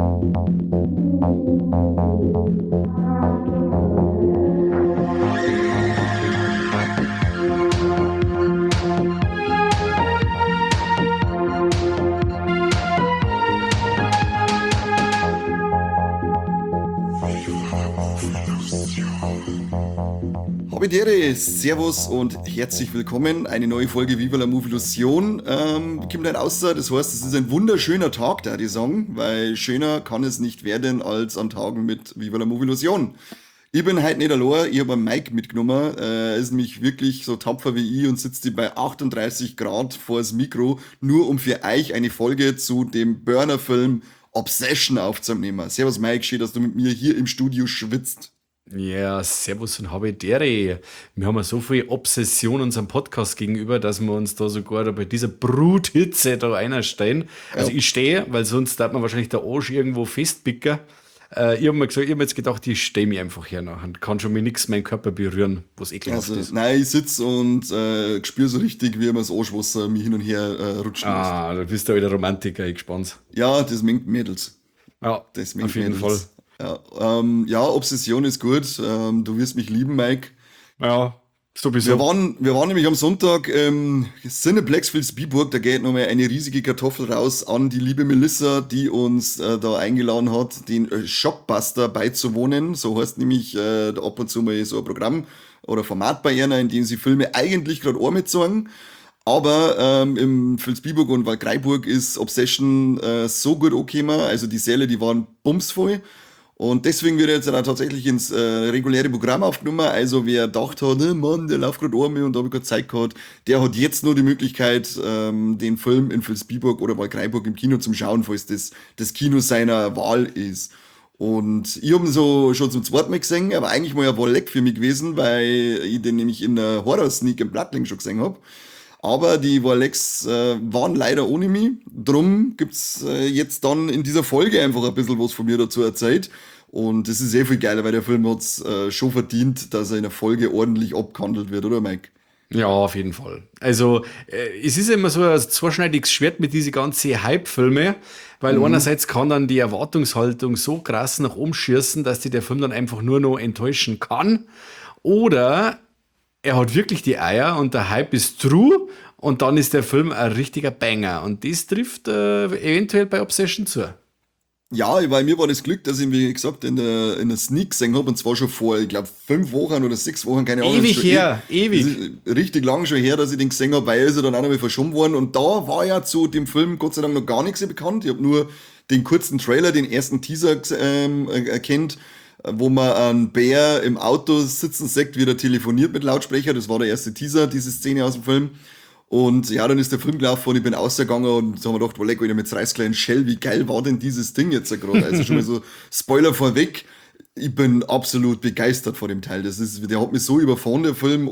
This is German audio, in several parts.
Habidere, Servus und herzlich willkommen. Eine neue Folge Viva la Movilusion. Kommt dann außer, das heißt, es ist ein wunderschöner Tag, da die sagen, weil schöner kann es nicht werden als an Tagen mit Viva la Movilusion. Ich bin heute nicht allein, ich habe einen Mike mitgenommen. Er ist nämlich wirklich so tapfer wie ich und sitzt bei 38 Grad vor das Mikro, nur um für euch eine Folge zu dem Burner-Film Obsession aufzunehmen. Servus Mike, schön, dass du mit mir hier im Studio schwitzt. Ja, servus und habidere. Wir haben ja so viel Obsession unserem Podcast gegenüber, dass wir uns da sogar bei dieser Bruthitze da einstehen. Also ich stehe, weil sonst darf man wahrscheinlich der Arsch irgendwo festpicken. Ich habe mir jetzt gedacht, ich stehe mich einfach hier nach und kann schon mit nichts meinen Körper berühren, was ekelhaft ist. Nein, ich sitze und spüre so richtig, wie mir das Arschwasser mich hin und her rutschen lässt. Da bist du wieder Romantiker, ich gespannt. Ja, das mengt Mädels. Ja, Das mengt auf jeden Mädels. Fall. Ja, Obsession ist gut. Du wirst mich lieben, Mike. Ja, sowieso. Wir waren nämlich am Sonntag Cineplex Vilsbiburg, da geht nochmal eine riesige Kartoffel raus an die liebe Melissa, die uns da eingeladen hat, den Shopbuster beizuwohnen. So heißt nämlich ab und zu mal so ein Programm oder Format bei ihr, in dem sie Filme eigentlich gerade auch mitzeigen. Aber im Vilsbiburg und Waldkraiburg ist Obsession so gut angekommen, also die Säle, die waren bumsvoll. Und deswegen wird er jetzt auch tatsächlich ins reguläre Programm aufgenommen. Also wer gedacht hat, Mann, der läuft gerade Arme und da habe ich gerade Zeit gehabt, der hat jetzt nur die Möglichkeit, den Film in Vilsbiburg oder Waldkraiburg im Kino zu schauen, falls das Kino seiner Wahl ist. Und ich habe ihn so schon zum zweiten Mal gesehen, aber eigentlich mal ein Wahl für mich gewesen, weil ich den nämlich in der Horror-Sneak im Blattling schon gesehen habe. Aber die Warlex waren leider ohne mich. Drum gibt's jetzt dann in dieser Folge einfach ein bisschen was von mir dazu erzählt. Und das ist sehr viel geiler, weil der Film hat's schon verdient, dass er in der Folge ordentlich abgehandelt wird, oder Mike? Ja, auf jeden Fall. Also, es ist immer so ein zweischneidiges Schwert mit diesen ganzen Hype-Filme, weil einerseits kann dann die Erwartungshaltung so krass nach oben schießen, dass dich der Film dann einfach nur noch enttäuschen kann. Oder er hat wirklich die Eier und der Hype ist true und dann ist der Film ein richtiger Banger. Und das trifft eventuell bei Obsession zu. Ja, weil mir war das Glück, dass ich, wie gesagt, in der Sneak gesehen habe, und zwar schon vor, ich glaube, 5 Wochen oder 6 Wochen, keine Ahnung. Ewig her, ewig. Das ist richtig lang schon her, dass ich den gesehen habe, weil er ist ja dann auch noch mal verschoben worden. Und da war ja zu dem Film Gott sei Dank noch gar nichts bekannt. Ich habe nur den kurzen Trailer, den ersten Teaser erkannt, wo man einen Bär im Auto sitzen sieht, wie er telefoniert mit Lautsprecher. Das war der erste Teaser, diese Szene aus dem Film. Und ja, dann ist der Film gelaufen und ich bin rausgegangen und so haben wir gedacht, boah, leck, wieder mit reißkleinen Shell, wie geil war denn dieses Ding jetzt gerade? Also schon mal so Spoiler vorweg. Ich bin absolut begeistert von dem Teil. Der hat mich so überfahren, der Ich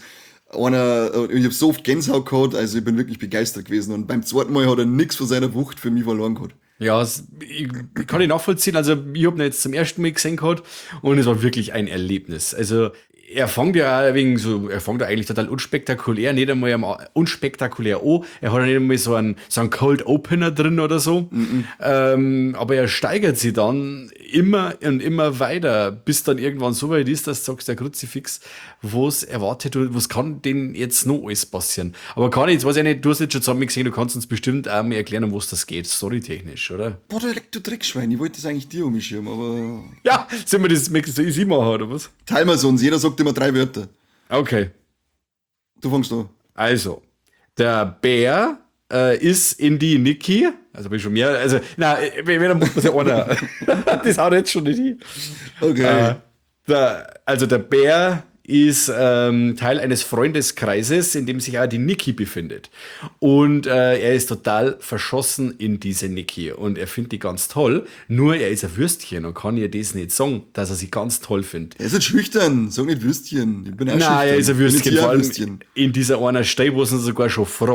habe so oft Gänsehaut gehabt, also ich bin wirklich begeistert gewesen. Und beim zweiten Mal hat er nichts von seiner Wucht für mich verloren gehabt. Ja, ich kann ich nachvollziehen. Also, ich habe ihn jetzt zum ersten Mal gesehen gehabt und es war wirklich ein Erlebnis. Also, er fängt ja eigentlich total unspektakulär, nicht einmal unspektakulär an. Er hat ja nicht einmal so einen Cold Opener drin oder so. Aber er steigert sich dann immer und immer weiter, bis dann irgendwann so weit ist, dass du sagst, der Kruzifix, was erwartet du, was kann denn jetzt noch alles passieren? Aber jetzt weiß ich nicht, du hast jetzt schon zusammen gesehen, du kannst uns bestimmt auch mal erklären, um was das geht, storytechnisch, oder? Boah, du Dreckschwein, ich wollte das eigentlich dir umschirmen, aber... Ja, sollen wir das so easy machen, oder was? Teil mal so, und jeder sagt immer 3 Wörter. Okay. Du fängst an. Also, der Bär ist in die Niki. Also bin ich schon mehr. Also, wenn muss man ja einer. Das haut jetzt schon nicht hin. Okay. Der Bär ist Teil eines Freundeskreises, in dem sich auch die Niki befindet. Und er ist total verschossen in diese Niki. Und er findet die ganz toll. Nur er ist ein Würstchen und kann ihr das nicht sagen, dass er sie ganz toll findet. Er ist nicht schüchtern. Sag nicht Würstchen. Ich bin auch schüchtern. Nein, er ist ein Würstchen. Vor allem Würstchen. in dieser einer Stelle, wo es ihn sogar schon fragt.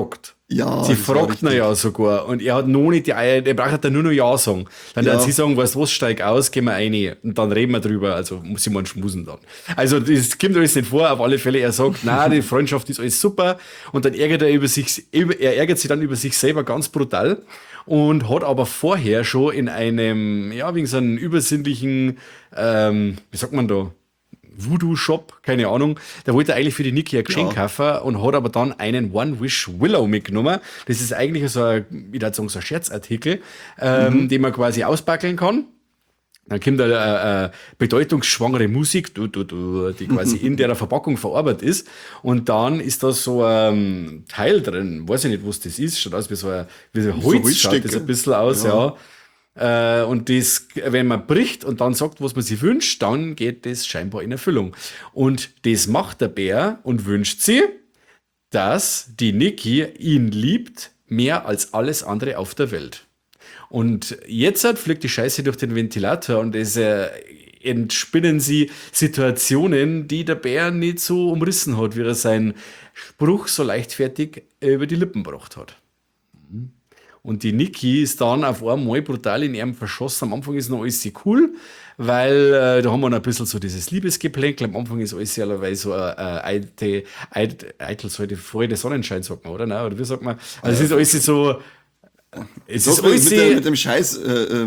Ja, Sie das war fragt ihn richtig. ja sogar und er hat noch nicht die Eier, der braucht dann nur noch Ja sagen. Dann Ja. wird sie sagen, weißt du was, steig aus, gehen wir rein und dann reden wir drüber, also muss ich mal schmusen dann. Also das kommt alles nicht vor, auf alle Fälle, er sagt, na, die Freundschaft ist alles super und dann ärgert er ärgert sich dann über sich selber ganz brutal und hat aber vorher schon in einem, ja, wegen so einem übersinnlichen, wie sagt man da, Voodoo-Shop, keine Ahnung. Da wollte er eigentlich für die Niki ein Geschenk Ja. kaufen und hat aber dann einen One-Wish-Willow mitgenommen. Das ist eigentlich so ein, ich würde sagen, so ein Scherzartikel, den man quasi ausbackeln kann. Dann kommt eine bedeutungsschwangere Musik, die quasi in der Verpackung verarbeitet ist. Und dann ist da so ein Teil drin, weiß ich nicht, was das ist, schaut aus wie so ein So Holz, schaut das Holzstücke. ein bisschen aus, ja. Und das, wenn man bricht und dann sagt, was man sich wünscht, dann geht das scheinbar in Erfüllung. Und das macht der Bär und wünscht sie, dass die Niki ihn liebt, mehr als alles andere auf der Welt. Und jetzt fliegt die Scheiße durch den Ventilator und es entspinnen sie Situationen, die der Bär nicht so umrissen hat, wie er seinen Spruch so leichtfertig über die Lippen gebracht hat. Und die Niki ist dann auf einmal brutal in ihrem verschossen. Am Anfang ist noch alles sehr cool, weil da haben wir noch ein bisschen so dieses Liebesgeplänkel. Am Anfang ist alles allerweil so eitel, so die Freude Sonnenschein, sagt man, oder? Nein, oder wie sagt man? Also es ist alles so, es Das ist alles mit dem Scheiß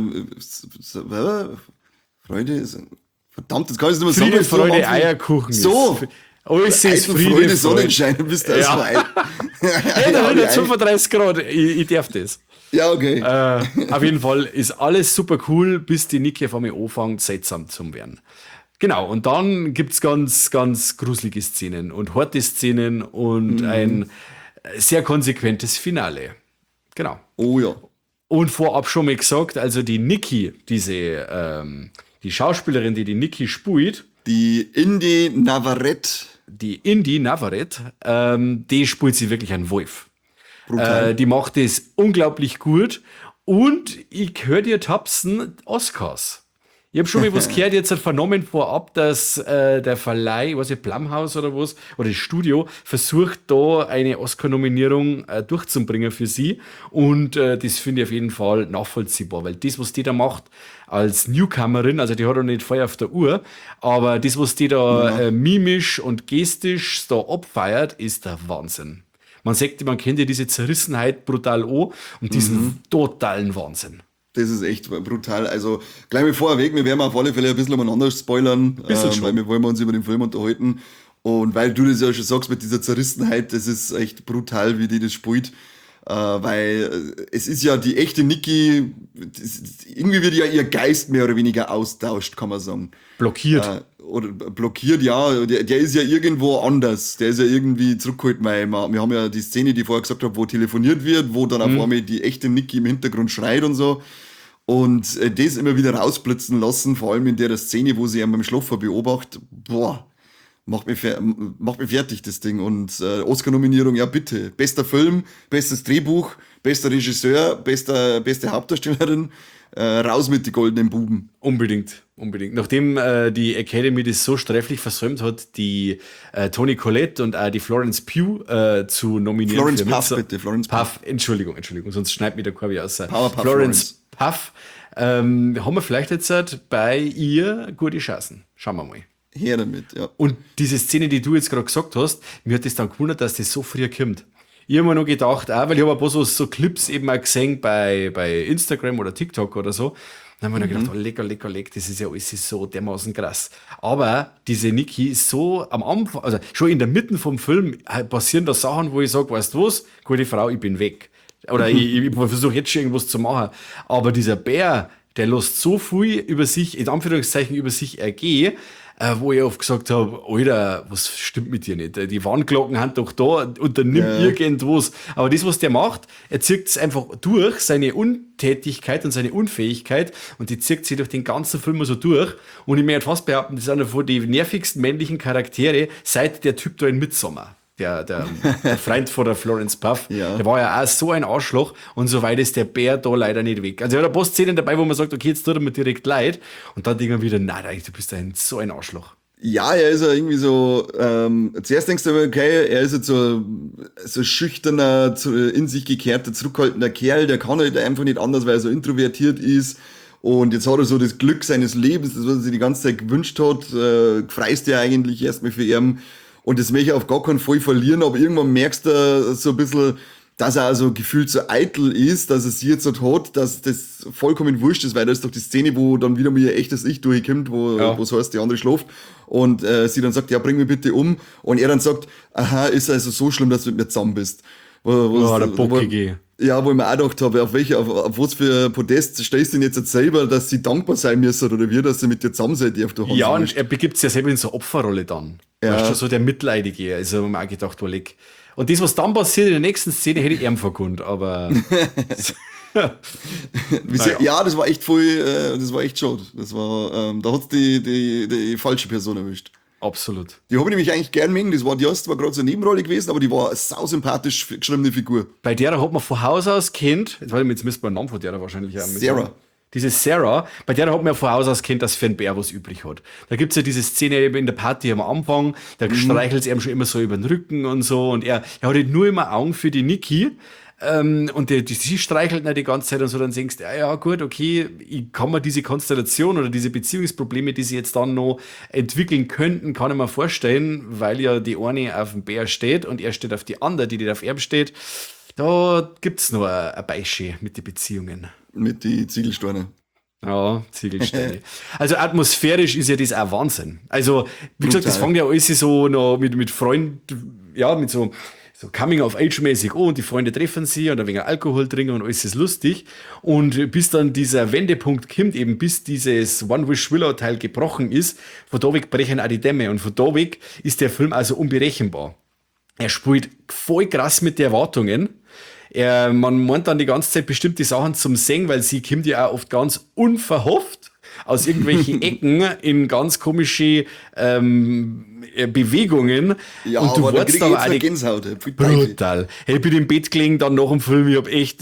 Freude ist, verdammt, das kann ich nicht mehr sagen. Friede, weil ich so am Freude, Anfang- Eierkuchen. So. Alles ist Eitel, Friede, Freude, Freude. Sonnenschein, du bist da Ja. so alt. Hey, da Ja, hat 35 Grad, ich darf das. ja, okay. Auf jeden Fall ist alles super cool, bis die Niki auf einmal anfängt, seltsam zu werden. Genau, und dann gibt's ganz, ganz gruselige Szenen und harte Szenen und ein sehr konsequentes Finale. Genau. Oh ja. Und vorab schon mal gesagt, also die Niki, die Schauspielerin, die Niki spielt, Die Indie Navarrete. die Indy Navarrete, die spielt sie wirklich ein Wolf. Brutal. Die macht es unglaublich gut und ich höre dir tapsen Oscars. Ich habe schon mal was gehört, jetzt hat vernommen vorab, dass der Verleih, was ich, Blumhouse oder was, oder das Studio, versucht da eine Oscar-Nominierung durchzubringen für sie. Und das finde ich auf jeden Fall nachvollziehbar, weil das, was die da macht als Newcomerin, also die hat auch nicht Feuer auf der Uhr, aber das, was die da mimisch und gestisch da abfeiert, ist der Wahnsinn. Man sagt, man kennt ja diese Zerrissenheit brutal an und diesen totalen Wahnsinn. Das ist echt brutal. Also, gleich mal vorweg, wir werden auf alle Fälle ein bisschen umeinander spoilern, schon. weil wir wollen uns über den Film unterhalten. Und weil du das ja schon sagst mit dieser Zerrissenheit, das ist echt brutal, wie die das spielt. Weil es ist ja die echte Niki, irgendwie wird ja ihr Geist mehr oder weniger austauscht, kann man sagen. Blockiert. Oder blockiert, ja, der ist ja irgendwo anders. Der ist ja irgendwie zurückgeholt, weil wir haben ja die Szene, die ich vorher gesagt habe, wo telefoniert wird, wo dann auf einmal die echte Niki im Hintergrund schreit und so. Und das immer wieder rausblitzen lassen, vor allem in der Szene, wo sie ihn beim Schlafen beobachtet, boah, macht mich fertig, das Ding. Und Oscar-Nominierung, ja bitte. Bester Film, bestes Drehbuch, bester Regisseur, beste Hauptdarstellerin, raus mit die goldenen Buben. Unbedingt, unbedingt. Nachdem die Academy das so sträflich versäumt hat, die Toni Collette und auch die Florence Pugh zu nominieren. Florence für Puff, Midso- bitte, Florence Puff. Entschuldigung, sonst schneidet mir der Korbi aus. Powerpuff Florence Puff. Haben wir vielleicht jetzt bei ihr gute Chancen. Schauen wir mal. Her damit, ja. Und diese Szene, die du jetzt gerade gesagt hast, mir hat das dann gewundert, dass das so früh kommt. Ich habe mir noch gedacht, auch, weil ich habe ein paar so Clips eben auch gesehen bei Instagram oder TikTok oder so. Dann habe ich mir gedacht, oh, lecker, das ist ja alles so dermaßen krass. Aber diese Niki ist so am Anfang, also schon in der Mitte vom Film passieren da Sachen, wo ich sage, weißt du was, gute Frau, ich bin weg. Oder ich versuche jetzt schon irgendwas zu machen. Aber dieser Bär, der lässt so viel über sich, in Anführungszeichen über sich ergehen, wo ich oft gesagt habe, Alter, was stimmt mit dir nicht? Die Warnglocken sind doch da, unternimm irgendwas. Aber das, was der macht, er zieht es einfach durch, seine Untätigkeit und seine Unfähigkeit, und die zieht sich durch den ganzen Film so durch. Und ich möchte fast behaupten, das ist einer von den nervigsten männlichen Charaktere seit der Typ da in Midsommar. Der Freund von der Florence Puff, Ja. der war ja auch so ein Arschloch, und so weit ist der Bär da leider nicht weg. Also er hat ein paar Szenen dabei, wo man sagt, okay, jetzt tut er mir direkt leid, und dann denkt man wieder, nein, du bist so ein Arschloch. Ja, er ist ja irgendwie so, zuerst denkst du aber, okay, er ist jetzt so schüchterner, in sich gekehrter, zurückhaltender Kerl, der kann halt einfach nicht anders, weil er so introvertiert ist. Und jetzt hat er so das Glück seines Lebens, das, was er sich die ganze Zeit gewünscht hat, freist ja eigentlich erstmal für ihn. Und das möchte er auf gar keinen Fall verlieren, aber irgendwann merkst du so ein bisschen, dass er also gefühlt so eitel ist, dass er sie jetzt so hat, dass das vollkommen wurscht ist, weil da ist doch die Szene, wo dann wieder mal ihr echtes Ich durchkommt, wo es heißt, die andere schläft und sie dann sagt, ja, bring mich bitte um und er dann sagt, aha, ist also so schlimm, dass du mit mir zusammen bist. Der Bockige. Ja, wo ich mir auch gedacht habe, auf was für Podest stellst du denn jetzt selber, dass sie dankbar sein müssen oder wie, dass sie mit dir zusammen seid, die auf der Hand Ja, sind. und er begibt sich ja selber in so eine Opferrolle dann. Ja. Weißt du, so der Mitleidige. Also, hab ich mir auch gedacht, leck. Und das, was dann passiert in der nächsten Szene, hätte ich ihm verkundet, aber. Naja. Ja, das war echt voll, das war echt schade. Das war, da hat's die falsche Person erwischt. Absolut. Die habe ich nämlich eigentlich gern mögen. Die ist zwar gerade so eine Nebenrolle gewesen, aber die war eine sausympathisch geschriebene Figur. Bei der hat man von Haus aus kennt, jetzt müsste man den Namen von der wahrscheinlich auch mit Sarah. sagen. Diese Sarah, bei der hat man ja von Haus aus kennt, dass für einen Bär was übrig hat. Da gibt's ja diese Szene eben in der Party am Anfang, da streichelt sie ihm schon immer so über den Rücken und so und er hat halt nur immer Augen für die Niki. Und sie streichelt ihn die ganze Zeit und so, dann denkst du, ja gut, okay, ich kann mir diese Konstellation oder diese Beziehungsprobleme, die sie jetzt dann noch entwickeln könnten, kann ich mir vorstellen, weil ja die eine auf dem Bär steht und er steht auf die andere, die auf ihm steht. Da gibt's noch ein Beispiel mit den Beziehungen. Mit die Ziegelsteine. Ja, Ziegelsteine. Also atmosphärisch ist ja das auch Wahnsinn. Also, wie gesagt, das fängt ja alles so noch mit Freund, ja, mit so Coming-of-Age-mäßig, und die Freunde treffen sie und ein wenig Alkohol trinken und alles ist lustig. Und bis dann dieser Wendepunkt kommt, eben bis dieses One-Wish-Willow-Teil gebrochen ist, von da weg brechen auch die Dämme. Und von da weg ist der Film also unberechenbar. Er spielt voll krass mit den Erwartungen. Man meint dann die ganze Zeit bestimmte Sachen zum Singen, weil sie kommt ja auch oft ganz unverhofft aus irgendwelchen Ecken in ganz komische Bewegungen. Ja, und du aber da wartest krieg ich aber jetzt eine eine Gänsehaut. brutal. Hey, ich bin im Bett gelegen, dann nach dem Film, ich hab echt,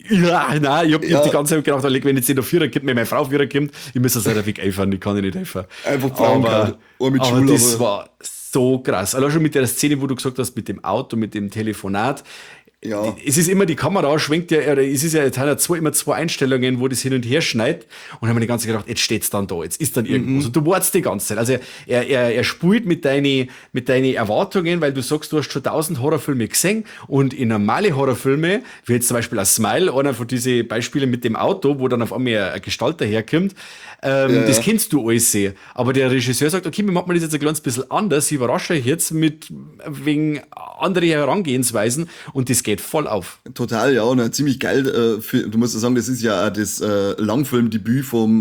ich hab die ganze Zeit gedacht, wenn jetzt nicht der Vierer kommt, wenn meine Frau Vierer kommt, ich muss das halt weg einfahren, ich kann nicht helfen. Einfach Frauenkalt. Aber das war so krass. Allein schon mit der Szene, wo du gesagt hast, mit dem Auto, mit dem Telefonat. Ja. Es ist immer, die Kamera schwenkt ja, oder es ist ja, jetzt hat er immer zwei Einstellungen, wo das hin und her schneidet. Und haben wir die ganze Zeit gedacht, jetzt steht's dann da, jetzt ist dann irgendwas. Und du wartest die ganze Zeit. Also er spielt mit deinen Erwartungen, weil du sagst, du hast schon 1000 Horrorfilme gesehen und in normale Horrorfilme, wie jetzt zum Beispiel ein Smile, einer von diesen Beispielen mit dem Auto, wo dann auf einmal ein Gestalt daherkommt, das kennst du alles sehr. Aber der Regisseur sagt, okay, wir machen das jetzt ein kleines bisschen anders, ich überrasche euch jetzt mit wegen andere Herangehensweisen und das geht voll auf. Total, ja, und ziemlich geil. Du musst ja sagen, das ist ja auch das Langfilmdebüt vom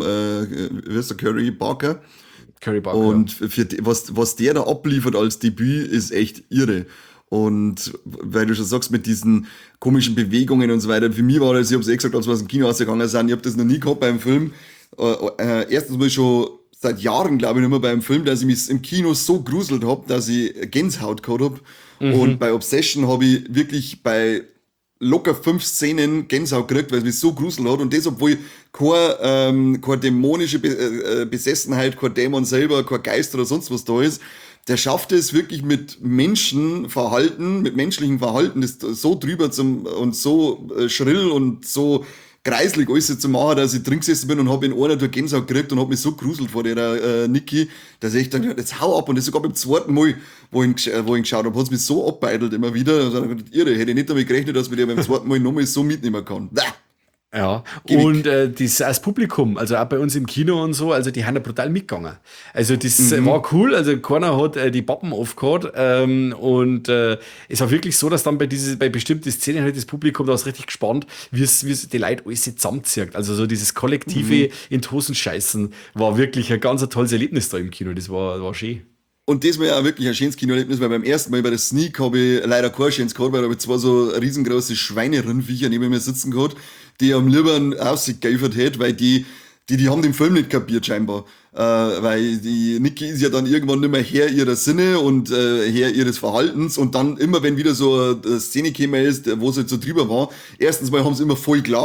Curry Barker. Curry Barker. Und was der da abliefert als Debüt, ist echt irre. Und weil du schon sagst, mit diesen komischen Bewegungen und so weiter, für mich war das, ich hab's gesagt, als wir aus dem Kino ausgegangen sind, ich hab das noch nie gehabt beim Film. Erstens mal schon seit Jahren, glaube ich, nicht mehr beim Film, dass ich mich im Kino so gruselt hab, dass ich Gänsehaut gehabt hab. Und bei Obsession habe ich wirklich bei locker 5 Szenen Gänsehaut gekriegt, weil es mich so gruselt hat. Und das, obwohl keine dämonische Besessenheit, kein Dämon selber, kein Geist oder sonst was da ist. Der schafft es wirklich mit menschlichem Verhalten, das so drüber und so schrill und so kreislig alles zu machen, dass ich drin gesessen bin und habe in einer durch Gänsehaut gekriegt und habe mich so gruselt vor der Niki, dass ich echt dann jetzt hau ab. Und das sogar beim zweiten Mal, wo ich geschaut habe, hat es mich so abbeidelt immer wieder. Also, irre, hätte ich nicht damit gerechnet, dass man die beim zweiten Mal nochmal so mitnehmen kann. Ja, und das Publikum, also auch bei uns im Kino und so, also die haben ja brutal mitgegangen. Also das war cool, also keiner hat die Pappen aufgehört und es war wirklich so, dass dann bei bestimmten Szenen halt das Publikum da ist richtig gespannt, wie es die Leute alles zusammenzieht. Also so dieses kollektive in die Hosen scheißen war wirklich ein ganz tolles Erlebnis da im Kino, das war schön. Und das war ja auch wirklich ein schönes Kinoerlebnis, weil beim ersten Mal bei der Sneak habe ich leider kein schönes gehabt, weil da habe ich zwei so riesengroße Schweinerinnviecher neben mir sitzen gehabt, die am liebsten ausgegeifert hätte, weil die haben den Film nicht kapiert scheinbar. Weil die Niki ist ja dann irgendwann nicht mehr Herr ihrer Sinne und Herr ihres Verhaltens und dann immer, wenn wieder so eine Szene gekommen ist, wo sie halt so drüber war, erstens mal haben sie immer voll gelacht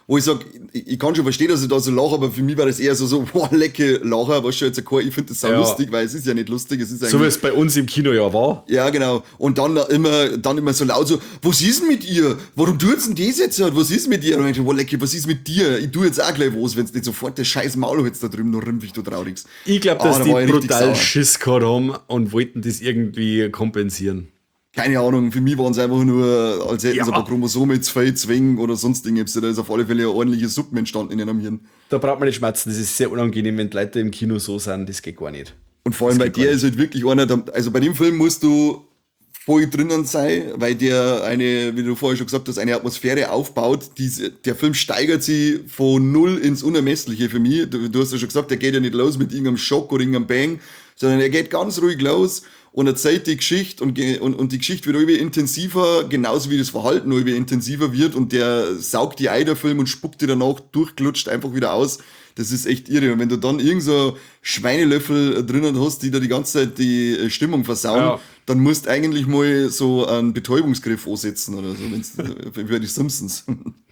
wo ich sag, ich kann schon verstehen, dass ich da so lache, aber für mich war das eher so, boah, lecke Lacher, was schon jetzt kein, ich finde das so Ja. lustig, weil es ist ja nicht lustig, es ist So wie eigentlich, es bei uns im Kino ja war. ja, genau. Und dann immer so laut so, was ist denn mit ihr? Warum tut's denn das jetzt? Was ist mit ihr? Und ich boah, lecke, was ist mit dir? Ich tu jetzt auch gleich was, wenn's nicht sofort das scheiß Maul jetzt da drüben noch rümpfig, du Traurigs. Ich glaube, dass da die war ich richtig brutal sauer. Schiss gehabt haben und wollten das irgendwie kompensieren. Keine Ahnung, für mich waren es einfach nur, als hätten Ja. sie ein paar Chromosome zu viel zwingen oder sonst irgendwas. Da ist auf alle Fälle ein ordentlicher Suppen entstanden in einem Hirn. Da braucht man nicht schmerzen, das ist sehr unangenehm, wenn die Leute im Kino so sind, das geht gar nicht. Und vor allem bei geht gar der ist halt wirklich einer, also bei dem Film musst du voll drinnen sein, weil der eine, wie du vorher schon gesagt hast, eine Atmosphäre aufbaut. Der Film steigert sie von null ins Unermessliche für mich. Du hast ja schon gesagt, der geht ja nicht los mit irgendeinem Schock oder irgendeinem Bang, sondern er geht ganz ruhig los und erzählt die Geschichte und die Geschichte wird irgendwie intensiver, genauso wie das Verhalten irgendwie intensiver wird und der saugt die Ei, der Film, und spuckt die danach durchglutscht einfach wieder aus. Das ist echt irre. Und wenn du dann irgend so Schweinelöffel drinnen hast, die da die ganze Zeit die Stimmung versauen, Ja. dann musst eigentlich mal so einen Betäubungsgriff ansetzen oder so, wenn's, für die Simpsons.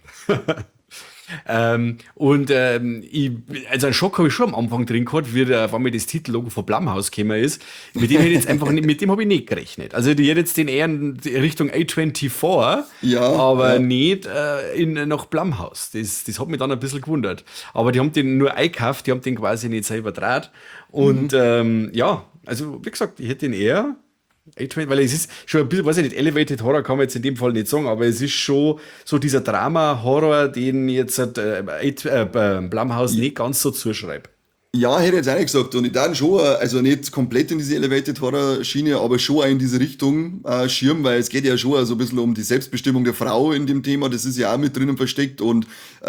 Also einen Schock habe ich schon am Anfang drin gehabt, wie der, wenn mir das Titellogo von Blumhouse gekommen ist. Mit dem hätte ich jetzt einfach nicht, mit dem habe ich nicht gerechnet. Also die hätte jetzt den eher in Richtung A24, Ja, aber ja. nicht nach Blumhouse. Das hat mich dann ein bisschen gewundert. Aber die haben den nur eingekauft, die haben den quasi nicht selber draht. Und ja, also wie gesagt, ich hätte den eher A24, weil es ist schon ein bisschen, weiß ich nicht, Elevated Horror kann man jetzt in dem Fall nicht sagen, aber es ist schon so dieser Drama-Horror, den jetzt Blumhouse nicht ganz so zuschreibt. Ja, hätte ich jetzt auch nicht gesagt. Und ich dann schon, also nicht komplett in diese Elevated Horror Schiene, aber schon auch in diese Richtung schirm, weil es geht ja schon so ein bisschen um die Selbstbestimmung der Frau in dem Thema. Das ist ja auch mit drinnen versteckt und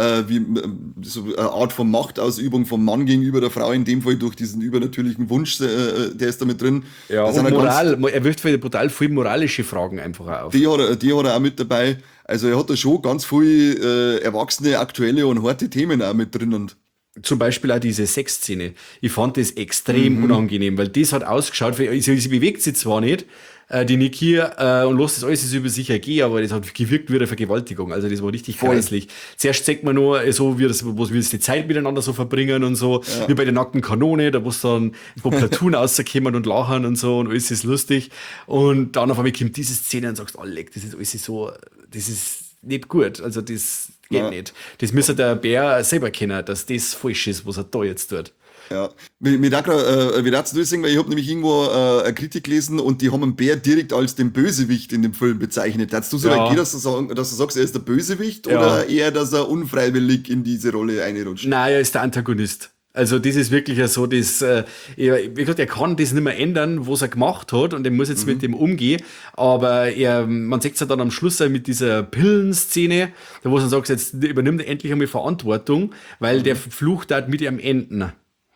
so eine Art von Machtausübung vom Mann gegenüber der Frau, in dem Fall durch diesen übernatürlichen Wunsch, der ist da mit drin. Ja, Da sind und ja Moral, er wirft brutal viel moralische Fragen einfach auf. die hat er auch mit dabei. Also er hat da schon ganz viel erwachsene, aktuelle und harte Themen auch mit drin. Und Zum Beispiel auch diese Sexszene. Ich fand das extrem unangenehm, weil das hat ausgeschaut, sie bewegt sich zwar nicht, die Niki, und lässt das alles über sich ergehen, aber das hat gewirkt wie eine Vergewaltigung. Also das war richtig Voll. kreislich. Zuerst zeigt man nur so, wie das die Zeit miteinander so verbringen und so, wie bei der nackten Kanone, da wo es dann wo Platoon rauskommen und lachen und so und alles ist lustig. Und dann auf einmal kommt diese Szene und sagst, oh leck, das ist alles so, das ist nicht gut. Also das geht nicht. Das müsste der Bär selber kennen, dass das falsch ist, was er da jetzt tut. ja, mir da gerade, wie dazu das sagen, weil ich habe nämlich irgendwo eine Kritik gelesen und die haben einen Bär direkt als den Bösewicht in dem Film bezeichnet. Hättest du so Ja. reagiert, dass du sagst, er ist der Bösewicht Ja. oder eher, dass er unfreiwillig in diese Rolle einrutscht? Nein, er ist der Antagonist. Also das ist wirklich ja so, wie gesagt, er kann das nicht mehr ändern, was er gemacht hat und er muss jetzt mit dem umgehen, aber man sieht es ja dann am Schluss auch mit dieser Pillenszene, da wo er sagt, jetzt übernimmt er endlich einmal Verantwortung, weil der Fluch da mit ihm enden.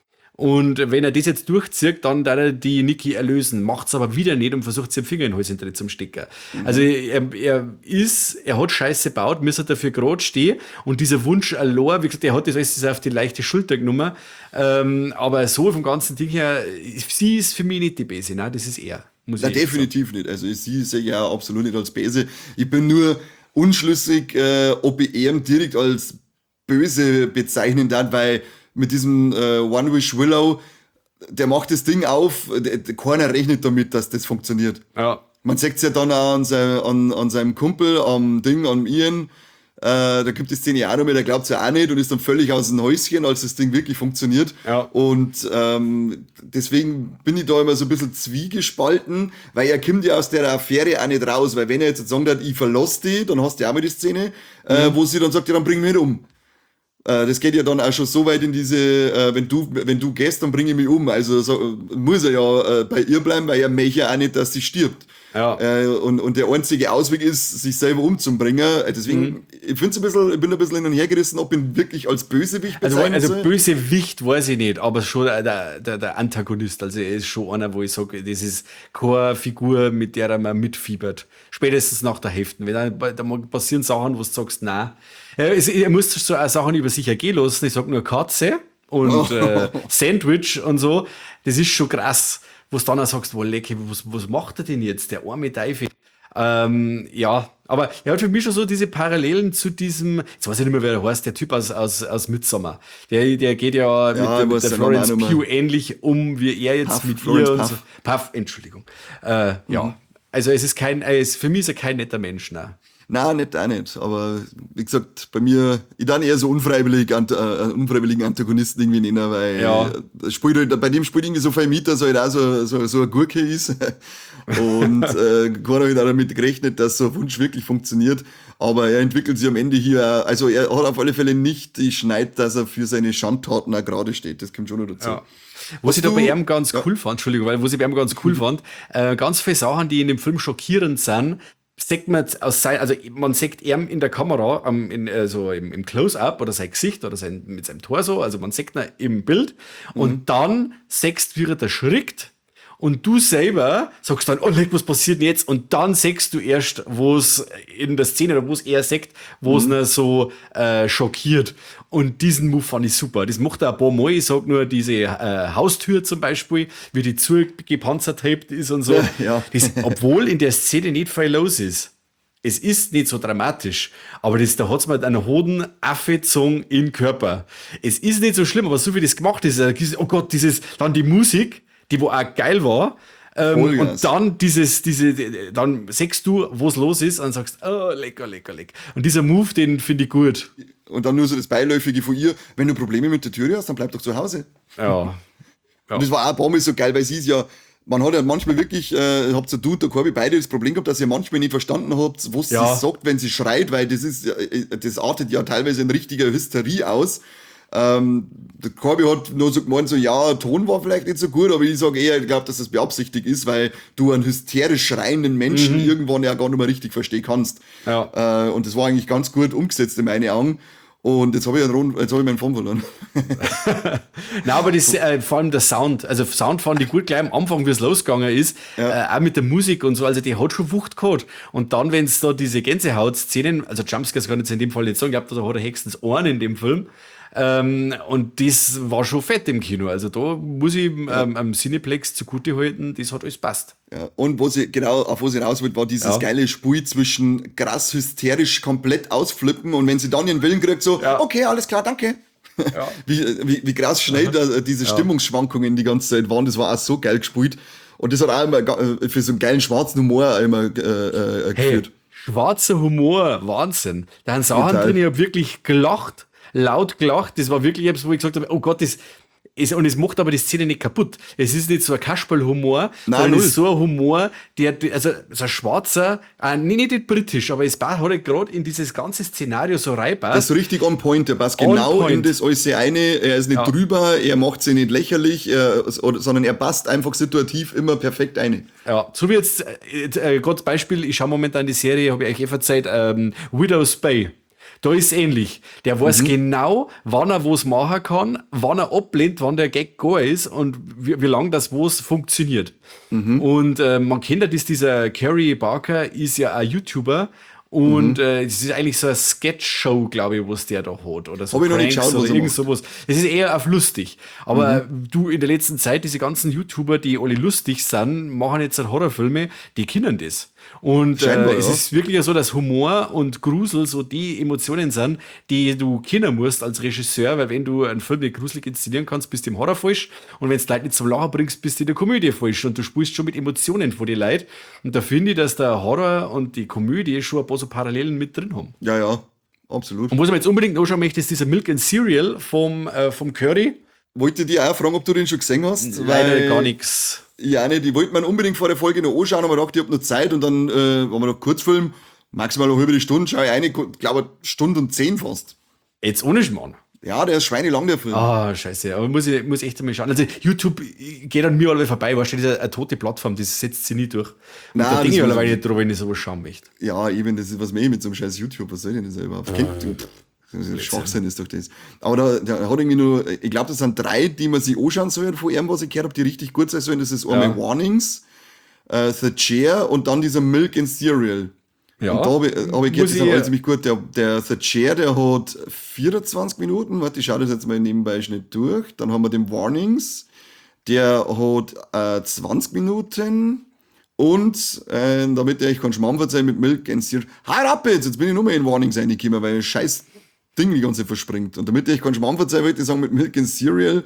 Und wenn er das jetzt durchzieht, dann darf er die Niki erlösen. Macht's aber wieder nicht und versucht, sich den Finger in den Hals hinter zum Stecker. Also er hat Scheiße gebaut, muss er dafür gerade stehen. Und dieser Wunsch allein, wie gesagt, er hat das alles auf die leichte Schulter genommen. Aber so vom ganzen Ding her, sie ist für mich nicht die Böse, ne? Das ist er. Muss Na, ich ehrlich definitiv nicht. Also ich sehe ja absolut nicht als Böse. Ich bin nur unschlüssig, ob ich ihn direkt als böse bezeichnen darf, weil mit diesem One Wish Willow, der macht das Ding auf, keiner rechnet damit, dass das funktioniert. sagen. Ja. Man sieht es ja dann auch an seinem Kumpel, am Ian, da gibt es Szene auch noch mit, der glaubt es ja auch nicht und ist dann völlig aus dem Häuschen, als das Ding wirklich funktioniert. Ja. Und deswegen bin ich da immer so ein bisschen zwiegespalten, weil er kommt ja aus der Affäre auch nicht raus, weil wenn er jetzt sagen hat, ich verlasse die, dann hast du ja auch mal die Szene, wo sie dann sagt, ja, dann bring mich um. Das geht ja dann auch schon so weit in diese, wenn du gehst, dann bringe ich mich um. Also muss er ja bei ihr bleiben, weil er möchte ja auch nicht, dass sie stirbt. Ja. Und der einzige Ausweg ist, sich selber umzubringen. Deswegen, ich bin ein bisschen hin und her gerissen, ob ich ihn wirklich als Bösewicht bezeichnen Also soll. Bösewicht weiß ich nicht, aber schon der Antagonist. Also er ist schon einer, wo ich sage, das ist keine Figur, mit der man mitfiebert. Spätestens nach der Hälfte. Da passieren Sachen, wo du sagst, nein. Er muss so auch Sachen über sich ergehen lassen. Ich sag nur Katze und Sandwich und so. Das ist schon krass, wo du dann auch sagst, wo leck, was macht er denn jetzt? Der arme Teufel. Ja, Aber er hat für mich schon so diese Parallelen zu diesem, jetzt weiß ich nicht mehr, wer der heißt, der Typ aus Midsommar. Der geht ja mit, Ja, der, ich mit weiß der den Namen Florence auch nicht Pugh mehr. ähnlich um, wie er jetzt Puff, mit Florence ihr und so. Puff. Puff, Entschuldigung. Ja, also für mich ist er kein netter Mensch, ne? Nein, nicht auch nicht. Aber wie gesagt, bei mir, ich dann eher so unfreiwilligen Antagonisten irgendwie nennen, weil Ja, bei dem spielt irgendwie so viel mit, dass er halt auch so eine Gurke ist. Und keiner hat auch damit gerechnet, dass so ein Wunsch wirklich funktioniert. Aber er entwickelt sich am Ende hier, also er hat auf alle Fälle nicht die Schneid, dass er für seine Schandtaten auch gerade steht. Das kommt schon noch dazu. ja. Was ich Hast da bei du, ihm ganz ja, cool fand, Entschuldigung, weil was ich bei ihm ganz cool fand, ganz viele Sachen, die in dem Film schockierend sind, sieht man jetzt also man sieht ihn in der Kamera, so im Close-Up oder sein Gesicht oder mit seinem Torso, also man sieht ihn im Bild und dann siehst du, wie er da erschrickt und du selber sagst dann, oh, leck, was passiert denn jetzt? Und dann siehst du erst, wo es in der Szene oder wo es er sagt, wo es ihn so schockiert. Und diesen Move fand ich super. Das macht er ein paar Mal. Ich sag nur diese Haustür zum Beispiel, wie die zugepanzertaped ist und so. ja. Obwohl in der Szene nicht viel los ist. Es ist nicht so dramatisch, aber da hat es mir einen hohen Affezung im Körper. Es ist nicht so schlimm, aber so wie das gemacht ist, oh Gott, dann die Musik, die wo auch geil war, und Vollgas. dann dann siehst du, wo es los ist und sagst, oh, lecker, lecker, lecker. Und dieser Move, den finde ich gut. Und dann nur so das Beiläufige von ihr, wenn du Probleme mit der Tür hast, dann bleib doch zu Hause. Ja, Und das war auch ein paar Mal so geil, weil sie ist ja, man hat ja manchmal wirklich, habt ihr du, der Corby, beide das Problem gehabt, dass ihr manchmal nicht verstanden habt, was ja, sie sagt, wenn sie schreit, weil das artet ja teilweise in richtiger Hysterie aus. Der Corby hat nur so gemeint, so, ja, der Ton war vielleicht nicht so gut, aber ich sage eher, ich glaube, dass das beabsichtigt ist, weil du einen hysterisch schreienden Menschen irgendwann ja gar nicht mehr richtig verstehen kannst. ja. Und das war eigentlich ganz gut umgesetzt in meine Augen. Und jetzt habe ich meinen Phone verloren. Nein, aber vor allem der Sound, also Sound fand ich gut gleich am Anfang, wie es losgegangen ist, auch mit der Musik und so, also die hat schon Wucht gehabt. Und dann, wenn es da diese Gänsehaut-Szenen, also Jumpscares kann ich jetzt in dem Fall nicht sagen, ich glaube, da hat er höchstens einen in dem Film. Und das war schon fett im Kino. Also da muss ich am Cineplex zugute halten, das hat alles passt. Ja, und auf was ich raus will, war dieses Ja. geile Spiel zwischen krass hysterisch komplett ausflippen und wenn sie dann ihren Willen kriegt, so, Ja. okay, alles klar, danke. Ja. Wie krass schnell da diese Stimmungsschwankungen die ganze Zeit waren, das war auch so geil gespielt. Und das hat auch immer für so einen geilen schwarzen Humor auch immer Hey, geführt. schwarzer Humor, Wahnsinn. Da haben Sachen Total. drin, ich habe wirklich gelacht, laut gelacht. Das war wirklich etwas, wo ich gesagt habe, oh Gott, und es macht aber die Szene nicht kaputt. Es ist nicht so ein Kasperl-Humor, Nein, sondern nur das- so ein Humor, also so ein schwarzer, nicht britisch, aber es hat halt gerade in dieses ganze Szenario so Das reinpasst. ist so richtig on point, der passt On genau point. in das alles eine, er ist nicht drüber, er macht sie nicht lächerlich, sondern er passt einfach situativ immer perfekt ein. Ja, so wie jetzt, gerade Beispiel, ich schaue momentan die Serie, habe ich euch verzeiht, Widow's Bay. Da ist es ähnlich. Der weiß genau, wann er was machen kann, wann er ablehnt, wann der Gag gar ist und wie lange das was funktioniert. Und man kennt ja das, dieser Kerry Barker ist ja ein YouTuber und es ist eigentlich so eine Sketch-Show, glaube ich, was der da hat. Oder so Hab ich noch nicht Pranks geschaut, was oder er irgend macht. sowas. Es ist eher auf lustig. Aber du, in der letzten Zeit, diese ganzen YouTuber, die alle lustig sind, machen jetzt halt Horrorfilme, die kennen das. Und Scheinbar, es ja. ist wirklich ja so, dass Humor und Grusel so die Emotionen sind, die du kennen musst als Regisseur, weil wenn du einen Film nicht gruselig inszenieren kannst, bist du im Horror falsch und wenn du Leute nicht zum Lachen bringst, bist du in der Komödie falsch und du spielst schon mit Emotionen vor die Leute. Und da finde ich, dass der Horror und die Komödie schon ein paar so Parallelen mit drin haben. Ja, ja, absolut. Und was ich mir jetzt unbedingt anschauen möchte, ist dieser Milk and Cereal vom Curry. Wollte dich auch fragen, ob du den schon gesehen hast? Leider gar nichts. Ja, nicht. Die wollte man unbedingt vor der Folge noch anschauen, aber ich dachte, ich habe noch Zeit und dann waren wir noch Kurzfilm, maximal eine halbe Stunde, schaue ich eine, glaube Stunde und 10 fast. Jetzt ohne Schmarrn. Ja, der ist schweinelang, der Film. Ah, scheiße. Aber muss echt einmal schauen. Also YouTube geht an mir alle vorbei. Weißt du, das ist eine tote Plattform, das setzt sie nie durch. Und Nein, da denke das ich muss- alleweil nicht drüber, wenn ich sowas schauen möchte. Ja, eben, das ist was mehr mit so einem scheiß YouTube, was soll ich denn das überhaupt? Schwachsinn ist doch das. Aber da hat irgendwie nur, ich glaube, das sind 3, die man sich anschauen soll, von ihm, was ich gehört habe, die richtig gut sein sollen. Das ist einmal Warnings, The Chair und dann dieser Milk and Cereal. Ja. Und da habe ich gehört, Muss das ist aber ich- ziemlich gut. Der The Chair, der hat 24 Minuten. Warte, ich schaue das jetzt mal nebenbei schnell durch. Dann haben wir den Warnings, der hat 20 Minuten. Und damit ihr euch keinen Schmarrn verzeihen mit Milk and Cereal. Halt ab jetzt bin ich nur mal in Warnings reingekommen, weil das scheiß Ding die ganze Zeit verspringt. Und damit ihr euch keinen Schmarrn verzeihen, würde ich sagen, mit Milk and Cereal,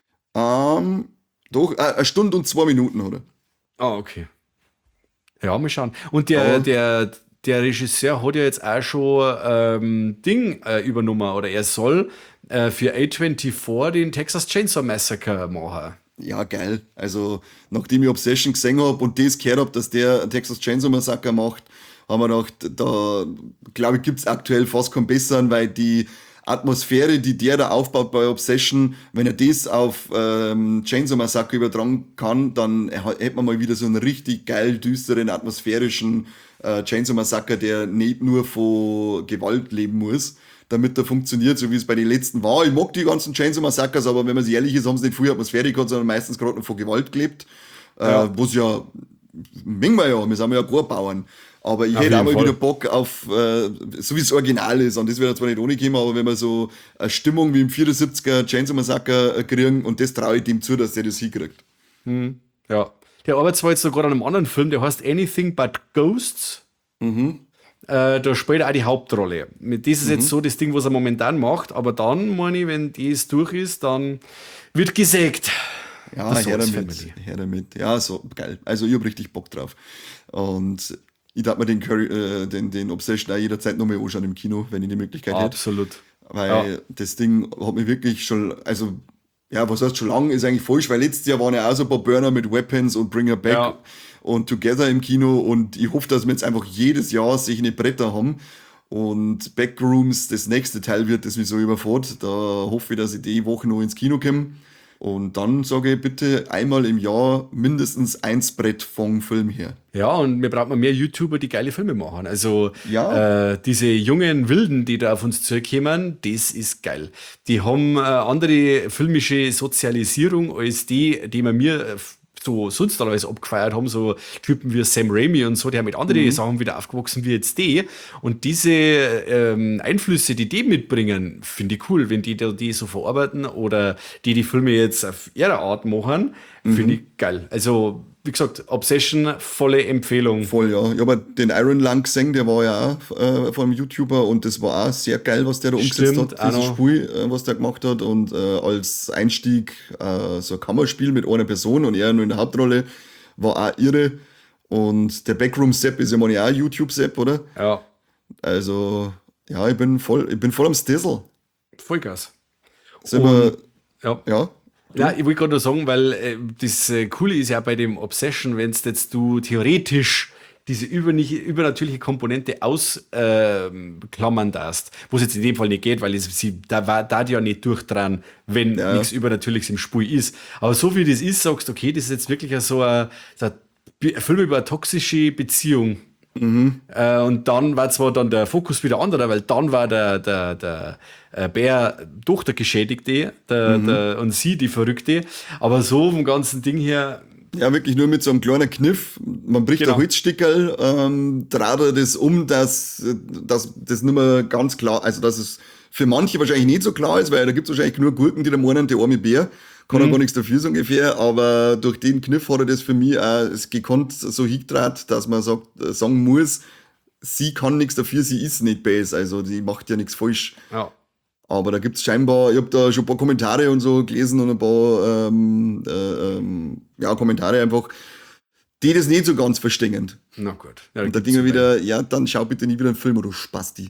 doch, 1 Stunde und 2 Minuten, oder? Ah, okay. Ja, mal schauen. Und Aber, der Regisseur hat ja jetzt auch schon Ding übernommen, oder er soll für A24 den Texas Chainsaw Massacre machen. ja, geil. Also, nachdem ich Obsession gesehen habe und das gehört habe, dass der Texas Chainsaw Massacre macht, haben wir gedacht, da, glaube ich, gibt es aktuell fast keinen besseren, weil die Atmosphäre, die der da aufbaut bei Obsession, wenn er das auf Chainsaw Massacre übertragen kann, dann hätte man mal wieder so einen richtig geil düsteren, atmosphärischen Chainsaw Massacre, der nicht nur von Gewalt leben muss, damit er funktioniert, so wie es bei den letzten war. Ich mag die ganzen Chainsaw Massacres, aber wenn man sich ehrlich ist, haben sie nicht viel Atmosphäre gehabt, sondern meistens gerade noch von Gewalt gelebt, Ja, wo es ja, mengen wir sind ja Chorbauern. Aber ich auf hätte auch jeden mal wieder Fall. Bock auf, so wie das Original ist, und das wird zwar nicht ohne kommen, aber wenn wir so eine Stimmung wie im 74er Chainsaw Massacre kriegen, und das traue ich dem zu, dass der das hinkriegt. Ja. Der arbeitet zwar jetzt noch gerade an einem anderen Film, der heißt Anything But Ghosts. Da spielt er auch die Hauptrolle. Das ist jetzt so das Ding, was er momentan macht, aber dann, meine ich, wenn das durch ist, dann wird gesägt. Ja, Das her Source damit, Family. her damit. Ja, so geil. Also ich hab richtig Bock drauf. Und ich darf mir den Obsession auch jederzeit nochmal anschauen im Kino, wenn ich die Möglichkeit hätte. Absolut. Ja, Weil das Ding hat mich wirklich schon, also, ja, was heißt schon lang, ist eigentlich falsch, weil letztes Jahr waren ja auch so ein paar Burner mit Weapons und Bring Her Back ja. und Together im Kino, und ich hoffe, dass wir jetzt einfach jedes Jahr solche Bretter haben. Und Backrooms, das nächste Teil wird, das mich so überfordert. Da hoffe ich, dass ich die Woche noch ins Kino komme. Und dann sage ich bitte einmal im Jahr mindestens eins Brett vom Film her. Ja, und wir brauchen mehr YouTuber, die geile Filme machen. Also Ja, diese jungen Wilden, die da auf uns zurückkommen, das ist geil. Die haben andere filmische Sozialisierung als die wir mir so sonst alles abgefeiert haben, so Typen wie Sam Raimi und so, die haben mit anderen Sachen wieder aufgewachsen wie jetzt die. Und diese Einflüsse, die mitbringen, finde ich cool, wenn die so verarbeiten oder die Filme jetzt auf ihre Art machen, finde ich geil. Also, wie gesagt, Obsession, volle Empfehlung. voll, ja. Ich habe den Iron Lung gesehen, der war ja auch von einem YouTuber, und das war auch sehr geil, was der da umgesetzt Stimmt, hat, auch dieses noch. Spiel, was der gemacht hat. Und als Einstieg so ein Kammerspiel mit einer Person und er nur in der Hauptrolle, war auch irre. Und der Backroom-Sepp ist ja mal auch ein YouTube-Sepp, oder? Ja, Also, ja, ich bin voll am Stissel. Vollgas. Sind Und wir, ja. ja, Ja, ich wollte gerade nur sagen, weil das Coole ist ja bei dem Obsession, wenn jetzt du theoretisch diese übernatürliche Komponente ausklammern darfst, wo es jetzt in dem Fall nicht geht, weil da die ja nicht durchdrehen, wenn ja, nichts Übernatürliches im Spiel ist. Aber so wie das ist, sagst du, okay, das ist jetzt wirklich so ein Film über eine toxische Beziehung. Und dann war zwar dann der Fokus wieder anderer, weil dann war der Bär doch der Geschädigte und sie die Verrückte. Aber so vom ganzen Ding her, ja, wirklich nur mit so einem kleinen Kniff. Man bricht ein genau. Holzstickerl, dreht er das um, dass das nicht mehr ganz klar, also dass es für manche wahrscheinlich nicht so klar ist, weil da gibt es wahrscheinlich nur Gurken, die da meinen, der arme Bär kann er gar nichts dafür so ungefähr, aber durch den Kniff hat er das für mich auch gekonnt so hingedreht, dass man sagen muss, sie kann nichts dafür, sie ist nicht böse, also die macht ja nichts falsch. Ja, Aber da gibt's scheinbar, ich habe da schon ein paar Kommentare und so gelesen und ein paar ja, Kommentare einfach, die das nicht so ganz verstehen. na gut. Ja, Und da gibt's denke ich mir so wieder, ja, dann schau bitte nie wieder einen Film, oder du Spasti.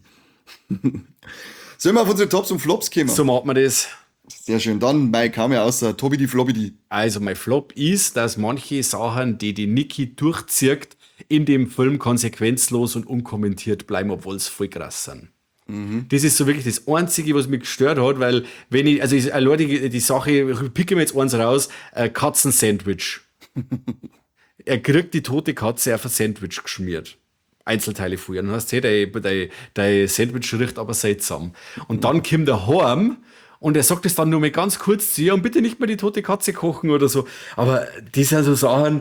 Sollen wir auf unsere Tops und Flops kommen? so macht man das. Sehr schön. Dann, Mike, kam ja außer Tobi die Flobbidi. Also mein Flop ist, dass manche Sachen, die Niki durchzieht, in dem Film konsequenzlos und unkommentiert bleiben, obwohl es voll krass sind. Das ist so wirklich das Einzige, was mich gestört hat, weil wenn ich, also allein die Sache, ich picke mir jetzt eins raus, Katzensandwich. Er kriegt die tote Katze auf ein Sandwich geschmiert. Einzelteile vorher. Dann hast du, hey, dein Sandwich riecht aber seltsam. Und dann kommt er heim und er sagt es dann nur mal ganz kurz zu ihr und bitte nicht mehr die tote Katze kochen oder so. Aber das sind so Sachen,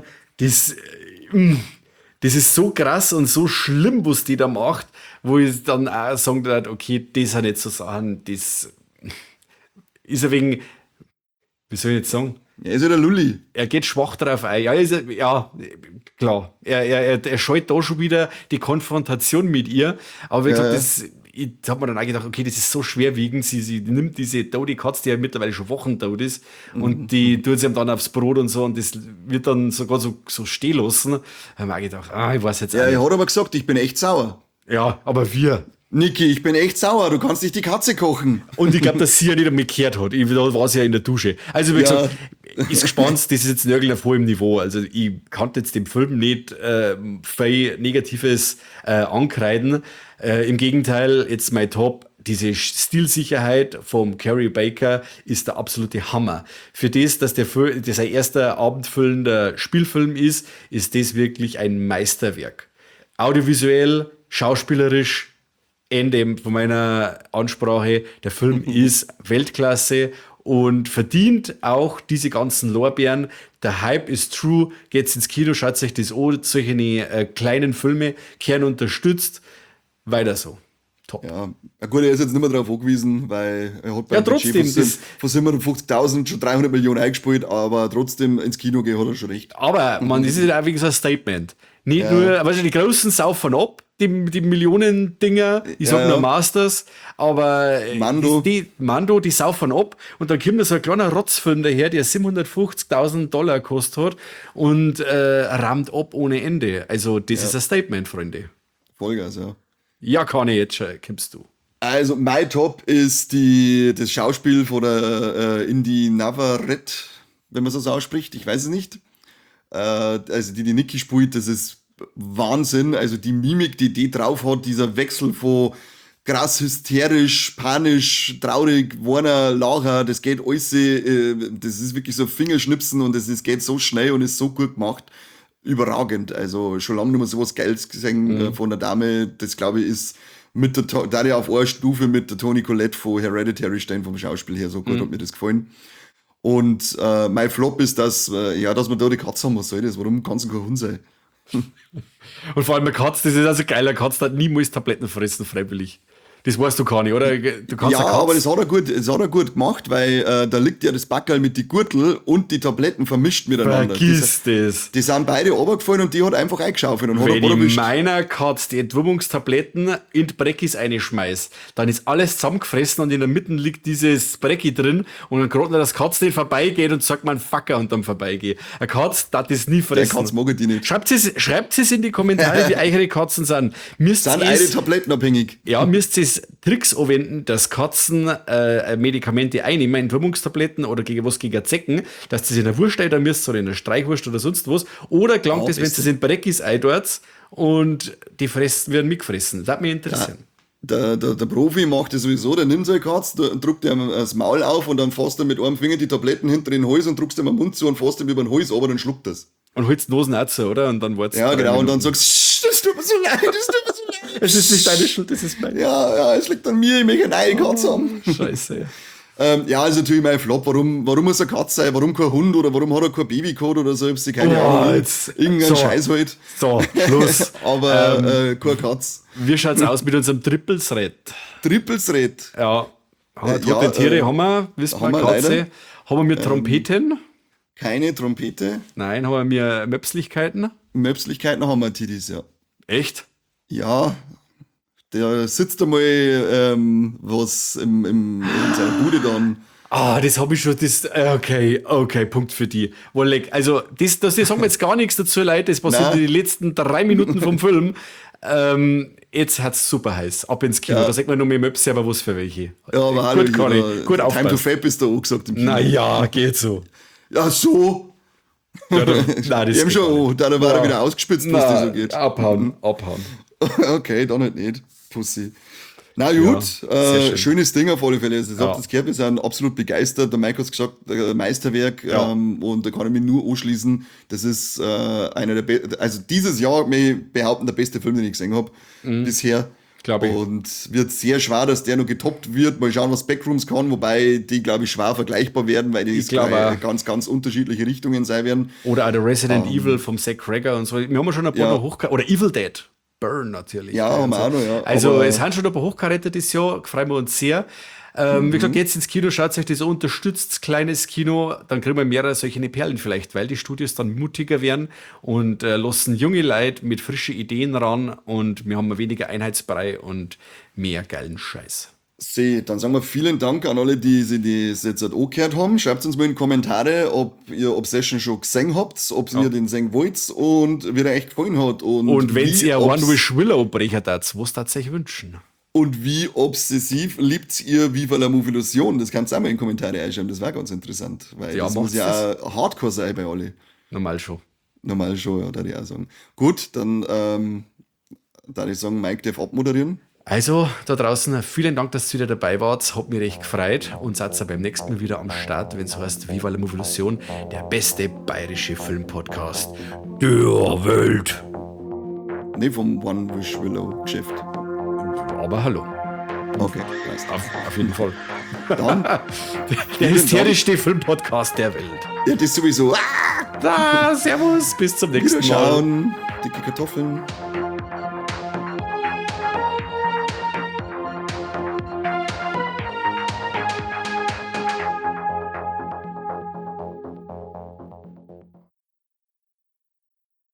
das ist so krass und so schlimm, was die da macht, wo ich dann auch sagen würde, okay, das sind jetzt so Sachen, das ist ein wenig Wie soll ich jetzt sagen? Er ist ja der Lulli. Er geht schwach drauf ein. Ja, ja klar. Er scheut da schon wieder die Konfrontation mit ihr. Aber wie gesagt, ich habe mir dann auch gedacht, okay, das ist so schwerwiegend. Sie nimmt diese tote Katze, die ja mittlerweile schon Wochen tot ist, und die tut sie ihm dann aufs Brot und so, und das wird dann sogar so stehen lassen. Da habe ich mir auch gedacht, ich weiß jetzt Ja, auch er nicht. hat aber gesagt, ich bin echt sauer. Ja, aber wir. Niki, ich bin echt sauer, du kannst nicht die Katze kochen. Und ich glaube, dass sie ja nicht einmal gekehrt hat. Da war sie ja in der Dusche. Also, wie gesagt, ist gespannt, das ist jetzt Nörgel auf hohem Niveau. Also, ich kann jetzt dem Film nicht viel Negatives ankreiden. Im Gegenteil, jetzt mein Top, diese Stilsicherheit vom Carrie Baker ist der absolute Hammer. Für das, dass das ein erster abendfüllender Spielfilm ist das wirklich ein Meisterwerk. Audiovisuell, schauspielerisch, Ende von meiner Ansprache. Der Film ist Weltklasse und verdient auch diese ganzen Lorbeeren. Der Hype ist true. Geht's ins Kino, schaut euch das an. Solche kleinen Filme gern unterstützt. Weiter so. Top. Ja, gut, er ist jetzt nicht mehr darauf angewiesen, weil er hat bei trotzdem, von 750.000 schon 300 Millionen eingespielt, aber trotzdem ins Kino gehen hat er schon recht. Aber, man, das ist ja auch wie gesagt ein Statement. Nicht nur, weißt du, die Großen saufen ab, die Millionen-Dinger, ich sag nur Masters, aber Mando. Die saufen ab, und dann kommt da so ein kleiner Rotzfilm daher, der $750.000 gekostet hat und rammt ab ohne Ende. Also, das ist ein Statement, Freunde. Vollgas, ja. Ja, kann ich jetzt schon, kommst du. Also, mein Top ist das Schauspiel von der Indy Navarrete, wenn man so ausspricht, ich weiß es nicht. Also, die Niki spielt, das ist Wahnsinn. Also, die Mimik, die drauf hat, dieser Wechsel von krass hysterisch, panisch, traurig, Warner, Lacher, das geht alles, das ist wirklich so Fingerschnipsen, und das geht so schnell und ist so gut gemacht. Überragend. Also schon lange nicht mehr sowas Geiles gesehen von der Dame. Das, glaube ich, ist mit da auf einer Stufe mit der Toni Collette von Hereditary stehen, vom Schauspiel her. So gut hat mir das gefallen. Und mein Flop ist, dass man da die Katze haben. Was soll das? Warum kann es kein Hund sein? Und vor allem eine Katze, das ist also geil, eine Katze hat niemals Tabletten fressen, freiwillig. Das weißt du gar nicht, oder? Du kannst Ja, aber das hat er gut gemacht, weil da liegt ja das Backerl mit die Gürtel und die Tabletten vermischt miteinander. Vergiss das. Die sind beide runtergefallen und die hat einfach eingeschaufelt und hat Wenn ein paar ich erwischt. meiner Katze die Entwurmungstabletten in die Breckis reinschmeiß, dann ist alles zusammengefressen und in der Mitte liegt dieses Brecki drin, und dann gerade noch das Katze nicht vorbeigeht und sagt man Fucker und dann vorbeigeht. Eine Katze darf das nie Der fressen. Katz mag ich die nicht. Schreibt es in die Kommentare, wie eure Katzen sind. Sind beide tablettenabhängig. Ja, müsst ihr Tricks anwenden, dass Katzen Medikamente einnehmen, Entwurmungstabletten oder gegen Zecken, dass das in der Wurst da müsst oder in der Streichwurst oder sonst was. Oder gelangt es, wenn es das in Breckis eindort und die werden mitgefressen. Das hat mich interessiert. Der Profi macht das sowieso, der nimmt seine Katze, drückt ihm das Maul auf und dann fasst er mit einem Finger die Tabletten hinter den Hals und drückst ihm am Mund zu und fasst ihm über den Hals, aber dann schluckt das. Und holst die Nosen auch zu, oder? Und dann wartest Ja, du genau, und dann sagst du, das tut mir so leid, das tut mir so leid. Es ist nicht deine Schuld, das ist meine. Ja, es liegt an mir, ich möchte eine neue Katze haben. Scheiße. Ja, ist natürlich mein Flop. Warum muss eine Katze sein? Warum kein Hund? Oder warum hat er kein Baby gehabt oder so? Ich hab's keine Ahnung. Irgendein Scheiß halt. So, Schluss. Aber keine Katze. Wie schaut's aus mit unserem Trippelsred? Trippelsred. Ja, tote Tiere haben wir, wissen wir, haben wir Katze. leider. Haben wir Trompeten? Keine Trompete. Nein, haben wir Möpslichkeiten? Möpslichkeiten haben wir Tidis, ja. Echt? Ja, der sitzt einmal was in seiner Bude dann. Das habe ich schon, okay, Punkt für die. Wolleck, also, das sagen wir jetzt gar nichts dazu, Leute, das passiert in den letzten 3 Minuten vom Film. Jetzt hat's super heiß, ab ins Kino, da sagt man nur mehr Möpse, aber was für welche. Ja, aber gut, Conny, gut Time to aufpassen. Fap ist da angesagt im Kino. Naja, geht so. Ja, so. Nein, das Die haben schon, da war er wieder ausgespitzt, was das so geht. Abhauen. Okay, dann halt nicht. Pussy. Na gut, schön. schönes Ding auf alle Fälle. Also, ich hab das gehört, wir sind absolut begeistert. Der Mike hat gesagt, Meisterwerk, und da kann ich mich nur anschließen. Das ist einer der besten, also dieses Jahr, mir behaupten, der beste Film, den ich gesehen habe bisher. Glaube ich. Und wird sehr schwer, dass der noch getoppt wird. Mal schauen, was Backrooms kann, wobei die, glaube ich, schwer vergleichbar werden, weil die ganz, ganz unterschiedliche Richtungen sein werden. Oder auch der Resident Evil vom Zack Cregger und so. Wir haben schon ein paar noch hochgehalten. Oder Evil Dead. Burn natürlich. Ja, haben wir auch noch, ja. Also Aber es haben schon ein paar hochkaräter dieses Jahr, freuen wir uns sehr. Wie gesagt, jetzt ins Kino, schaut euch das an, unterstützt kleines Kino, dann kriegen wir mehrere solche Perlen vielleicht, weil die Studios dann mutiger werden und lassen junge Leute mit frischen Ideen ran und wir haben weniger Einheitsbrei und mehr geilen Scheiß. Dann sagen wir vielen Dank an alle, die sich das jetzt halt angehört haben. Schreibt uns mal in die Kommentare, ob ihr Obsession schon gesehen habt, ob ihr den sehen wollt und wie der echt gefallen hat. Und wenn ihr One Wish Willow brecher tat, was tatsächlich wünschen. Und wie obsessiv liebt ihr Viva la Movilusion? Das kannst du auch mal in die Kommentare einschreiben, das wäre ganz interessant. Weil Ja, das muss macht's ja auch Hardcore sein bei alle. Normal schon. Normal schon, ja, würde ich auch sagen. Gut, dann würde ich sagen, Mike darf abmoderieren. Also, da draußen, vielen Dank, dass ihr wieder dabei wart. Hat mich recht gefreut. Und seid beim nächsten Mal wieder am Start, wenn es heißt Viva la Movilusion, der beste bayerische Filmpodcast der Welt. Nee, vom One Wish Willow Geschäft. Aber hallo. Okay, passt. Auf jeden Fall. Dann, Der hysterischste Filmpodcast der Welt. ja, das sowieso. Servus, bis zum nächsten Mal. Wiederschauen. Dicke Kartoffeln.